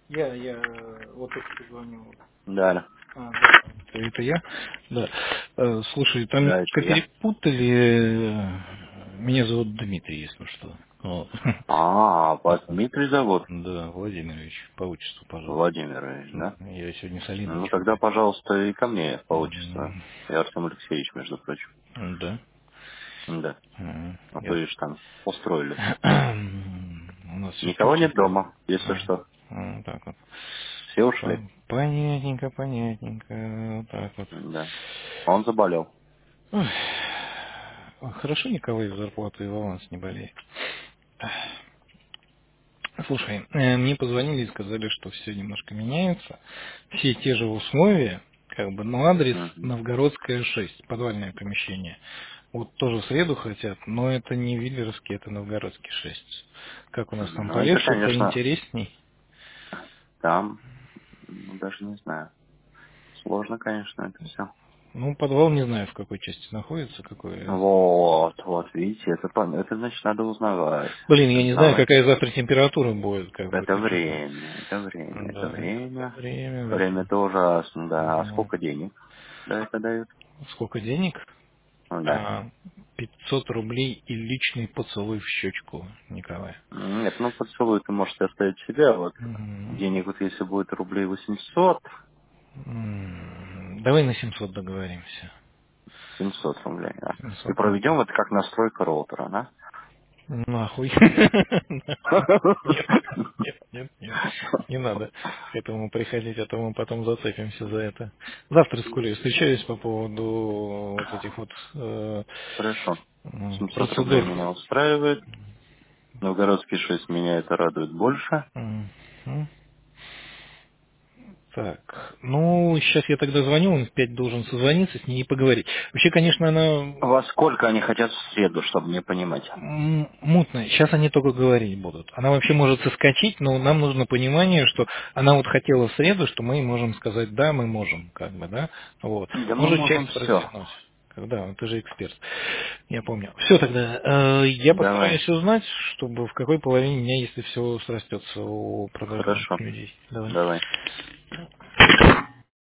Я вот только позвонил. Да, да. Да, это я. Да. Слушай, там Да, немножко это я. перепутали. Меня зовут Дмитрий, если что. Вот. Вас Дмитрий зовут? Да, Владимирович, по отчеству, пожалуйста. Владимирович, да? Я сегодня с Алиной Ну, тогда, что-то... пожалуйста, и ко мне по отчеству. Я Артем Алексеевич, между прочим. Да. Да. А то Я... лишь там устроили. У нас все Никого нет впечатляет. дома, если что. Так вот. Все ушли. Понятненько, понятненько. Вот так вот. Да. Он заболел. Ой, хорошо никого из зарплаты и в аванс не болеет. Слушай, мне позвонили и сказали, что все немножко меняется. Все те же условия, как бы, но адрес Мгм. Новгородская 6, подвальное помещение. Вот тоже в среду хотят, но это не Виллеровский, это Новгородский 6. Как у нас там Ну, это, полегче, конечно, поинтересней? там, ну, даже не знаю. Сложно, конечно, это все. Ну, подвал не знаю, в какой части находится, какой. Вот, видите, это значит надо узнавать. Блин, я не знаю, Узнавать. какая завтра температура будет, как бы, Это это что-то. время, это время, это Да, это время. время, в Время этом. это ужасно, да. А Да. сколько денег? Да, это дают? Сколько денег? Ну, да. 500 рублей и личный поцелуй в щечку, Николай. Нет, ну поцелуй ты можешь оставить себе, а вот Мгм. денег вот если будет рублей 800, Давай на 700 договоримся. 700 рублей, да. И 700 рублей. проведем это как настройка роутера, да? Нахуй. Нет, нет. Не надо к этому приходить, а то мы потом зацепимся за это. Завтра с Колей встречаюсь по поводу вот этих вот Хорошо. 700 рублей процедур. меня устраивает. Новгородский 6 меня это радует больше. Мгм. Так, ну, сейчас я тогда звоню, он в 5 должен созвониться с ней и поговорить. Вообще, конечно, она Во сколько они хотят в среду, чтобы мне понимать? мутная. Сейчас они только говорить будут. Она вообще может соскочить, но нам нужно понимание, что она вот хотела в среду, что мы можем сказать, да, мы можем, как бы, да. Вот. Да мы Может можем часть все. продвинуть. Когда? Ты же эксперт. Я помню. Все тогда. Я Давай. постараюсь узнать, чтобы в какой половине дня, если все срастется у продажных Хорошо. людей. Давай. Давай.